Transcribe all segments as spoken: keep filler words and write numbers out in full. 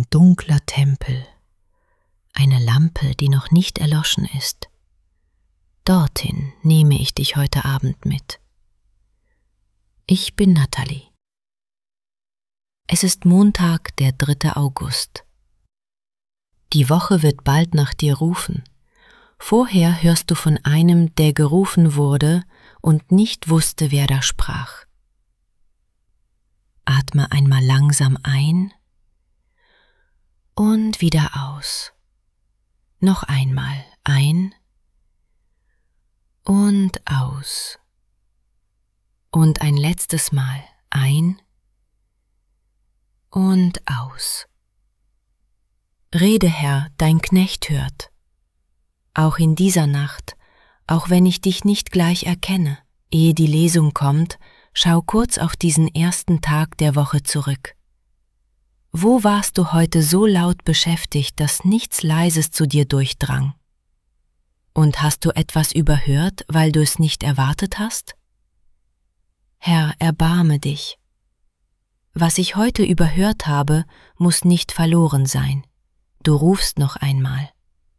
dunkler Tempel, eine Lampe, die noch nicht erloschen ist. Dorthin nehme ich dich heute Abend mit. Ich bin Natalie. Es ist Montag, der dritte August. Die Woche wird bald nach dir rufen. Vorher hörst du von einem, der gerufen wurde und nicht wusste, wer da sprach. Atme einmal langsam ein und wieder aus. Noch einmal ein und aus. Und ein letztes Mal ein und aus. Rede, Herr, dein Knecht hört. Auch in dieser Nacht, auch wenn ich dich nicht gleich erkenne, ehe die Lesung kommt, schau kurz auf diesen ersten Tag der Woche zurück. Wo warst du heute so laut beschäftigt, dass nichts Leises zu dir durchdrang? Und hast du etwas überhört, weil du es nicht erwartet hast? Herr, erbarme dich. Was ich heute überhört habe, muss nicht verloren sein. Du rufst noch einmal.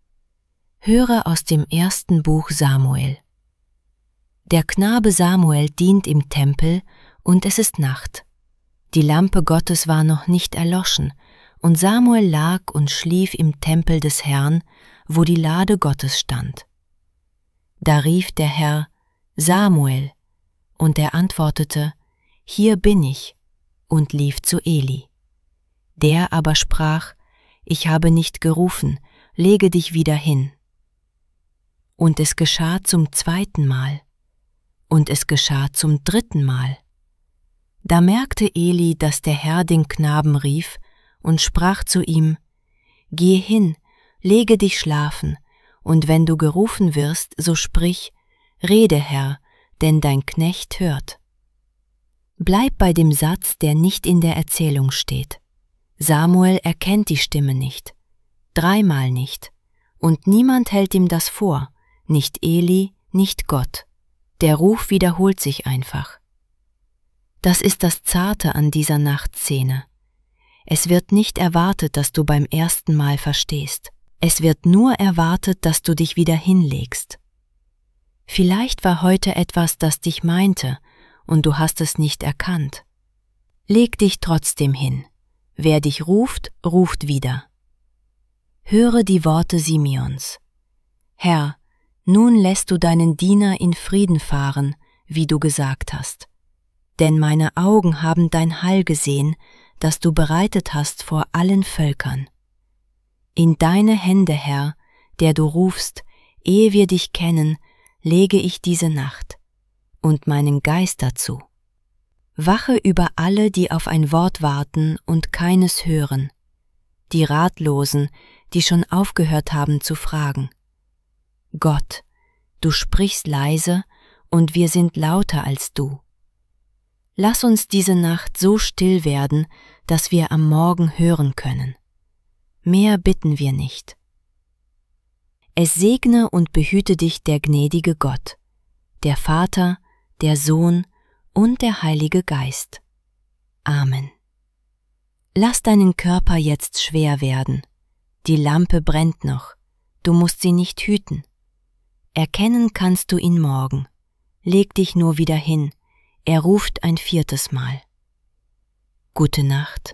Höre aus dem ersten Buch Samuel. Der Knabe Samuel dient im Tempel, und es ist Nacht. Die Lampe Gottes war noch nicht erloschen, und Samuel lag und schlief im Tempel des Herrn, wo die Lade Gottes stand. Da rief der Herr: Samuel, und er antwortete: Hier bin ich, und lief zu Eli. Der aber sprach: Ich habe nicht gerufen, lege dich wieder hin. Und es geschah zum zweiten Mal, und es geschah zum dritten Mal. Da merkte Eli, dass der Herr den Knaben rief, und sprach zu ihm: Geh hin, lege dich schlafen, und wenn du gerufen wirst, so sprich: Rede, Herr, denn dein Knecht hört. Bleib bei dem Satz, der nicht in der Erzählung steht. Samuel erkennt die Stimme nicht, dreimal nicht, und niemand hält ihm das vor, nicht Eli, nicht Gott. Der Ruf wiederholt sich einfach. Das ist das Zarte an dieser Nachtszene. Es wird nicht erwartet, dass du beim ersten Mal verstehst. Es wird nur erwartet, dass du dich wieder hinlegst. Vielleicht war heute etwas, das dich meinte, und du hast es nicht erkannt. Leg dich trotzdem hin. Wer dich ruft, ruft wieder. Höre die Worte Simeons. Herr, nun lässt du deinen Diener in Frieden fahren, wie du gesagt hast. Denn meine Augen haben dein Heil gesehen, das du bereitet hast vor allen Völkern. In deine Hände, Herr, der du rufst, ehe wir dich kennen, lege ich diese Nacht und meinen Geist dazu. Wache über alle, die auf ein Wort warten und keines hören, die Ratlosen, die schon aufgehört haben zu fragen. Gott, du sprichst leise, und wir sind lauter als du. Lass uns diese Nacht so still werden, dass wir am Morgen hören können. Mehr bitten wir nicht. Es segne und behüte dich der gnädige Gott, der Vater, der Sohn und der Heilige Geist. Amen. Lass deinen Körper jetzt schwer werden. Die Lampe brennt noch. Du musst sie nicht hüten. Erkennen kannst du ihn morgen. Leg dich nur wieder hin. Er ruft ein viertes Mal. Gute Nacht.